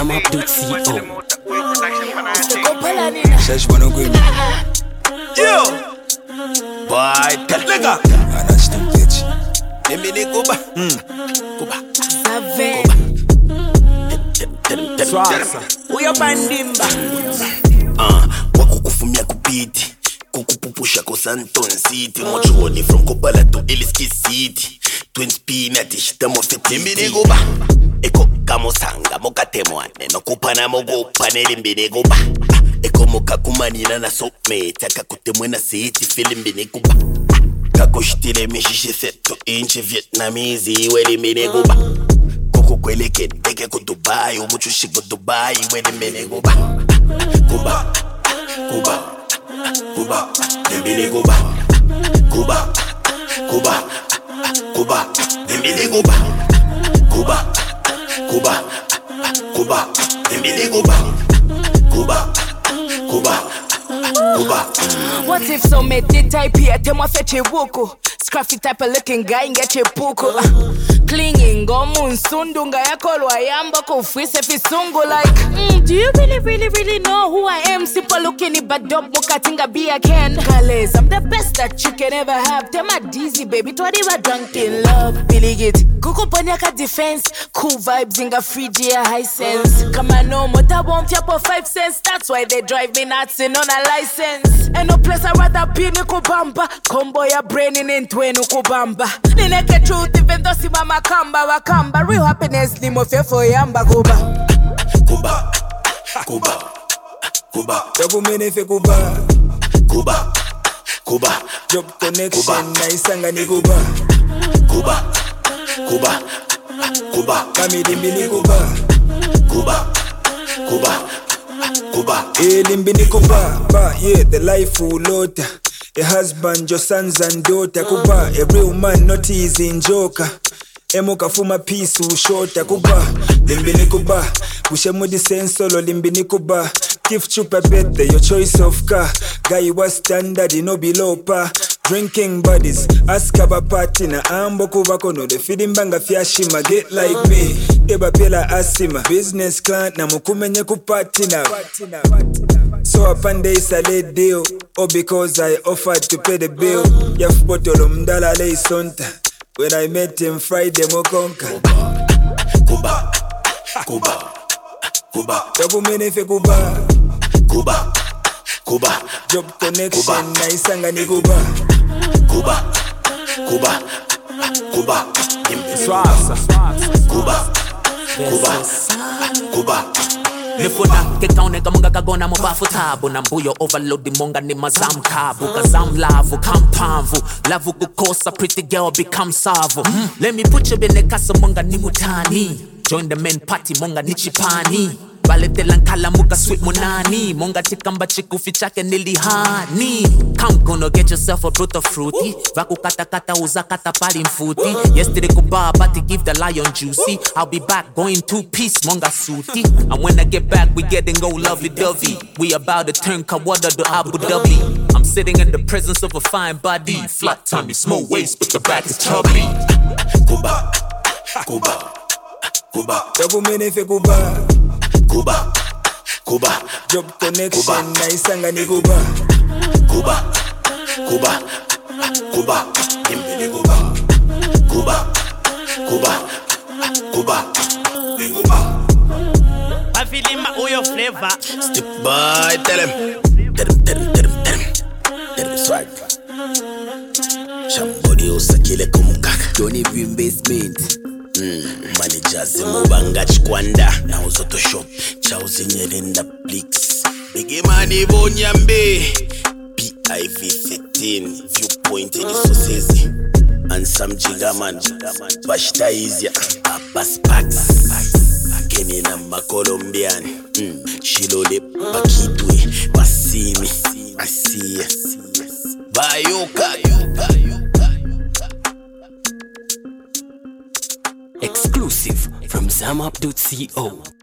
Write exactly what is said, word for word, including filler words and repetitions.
Zamap dot co. Search for no green. Yo! Boy, Lega! Anastem bitch. Emini Kuba. Kuba. Save. Swasa. Uyo pandimba. Ah, wakukufumia kupiti. Kukupupusha ko Santon City. Mochoni from Kopala to Eliski City. Twin spin at ishita mo fiti. Emini Kuba. Eko kamosanga mokatemwane. No kupana mogo paneli mbini Kuba. Eko moka kumanina na soapmate. Akakutemwe na city film mbini Kuba. Kakushtile mishishi seto inchi Vietnamese Wedi mbini Kuba. Koko kwele kedeke ku Dubai. Umuchushi ku Dubai Wedi mbini Kuba. Kuba Kuba Kuba Mbini Kuba Kuba Kuba Kuba Mbini Kuba Kuba Kuba Kuba Mbini Kuba Kuba Kuba Kuba. What if so me did type here? Temo fetch a woko. Scruffy type of looking guy and get a puko. Clinging, go moon sundunga yakolwa yamba kufise fisungu like. Mm, do you really, really, really know who I am? Simple looking but dope mukatinga be a can. Kales, I'm the best that you can ever have. Tell my dizzy baby, twadiva drunk in love. Billy it. Kuku panyaka defense. Cool vibes in a Phrygia high sense. Come on, no motor won't tap for five cents. That's why they drive me nuts in on a license. And no place I rather be ni kubamba. Combo ya brain in into no kubamba. Ni neke truth even though si mama kamba wakamba. Real happiness ni mo fe for yamba kuba. Kuba Kuba Kuba Yabu mene fe Kuba. Kuba Kuba Job connection na isanga ni Kuba. Kuba Kuba Kuba Kami limbini Kuba. Kuba Kuba Kuba Eh limbini Kuba. Ba yeah the life ulota. A husband, your sons and daughter. Kuba a real man not easy in joker. Emo kafuma pisu ushota Kuba. Limbini Kuba. Pushemu di sensolo limbini Kuba. Gift chupa birthday, your choice of car. Guy was standard, no below par. Drinking buddies, ask about party na ambo kuva kono. The feeding banga fiashima, get like me. Eba pela asima, business client na mukumenye kupati na. So upon days a late deal. Oh because I offered to pay the bill. Yaf botolo mdala lay sonta. When I met him Friday mo konka. Kuba Kuba Kuba Yabu mene fe Kuba. Kuba Kuba Job connection na isanga ni Kuba. Kuba Kuba Kuba Swasa. Kuba Kuba Kuba Nifuna kekaune kamunga kagona mubafu tabu na mbuyo overload monga ni mazam kabu kazam lavu kampamvu lavu kukosa pretty girl become savu. mm. Let me put you in the casa monga ni mutani. Join the men party monga ni chipani. Balete lankala muka sweet munani. Monga chikamba chikufi chake nilihani. Come gonna get yourself a brutal fruity. Vaku kata kata uza kata pali mfuti. Yesterday kuba about to give the lion juicy. I'll be back going two piece monga suti. And when I get back we getting go lovey dovey. We about to turn Kawada to Abu Dhabi. I'm sitting in the presence of a fine body. Flat tummy, small waist but the back is chubby. Kuba Kuba Kuba Yabu mene fe Kuba. Kuba Kuba Job connection na isanga ni Kuba. Kuba Kuba Kuba Mbini Kuba Kuba Kuba Kuba Kuba Afilima uyo flavor. Step by tell him Tell him tell him tell him tell him Tell him swag Shambodi usakile kumukaka Johnny Green Basement. Mm, managers mubanga chikwanda na uzoto shop chauzi nyelenda blix big money bonyambe P I V thirteen viewpoint in sosezi and some jigaman bashta easy Abbas Pax akeni na makolombian mm, shilole pakitwe basimi asiya bayoka Exclusive from Zamap dot co.